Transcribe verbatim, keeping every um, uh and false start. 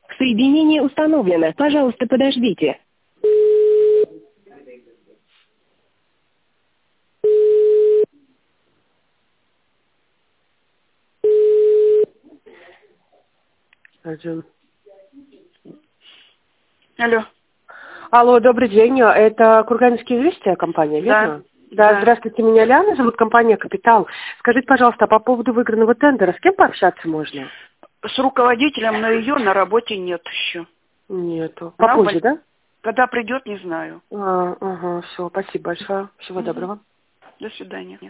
Соединение установлено. Пожалуйста, подождите. Один. Алло. Алло, добрый день. Это Курганинские известия компания, верно? Да. Да, Да. здравствуйте, меня Ляна зовут, компания «Капитал». Скажите, пожалуйста, по поводу выигранного тендера, с кем пообщаться можно? С руководителем, но ее на работе нет еще. Нету. Она Попозже, в да? Когда придет, не знаю. А, ага, все, спасибо большое. Всего Угу. доброго. До свидания.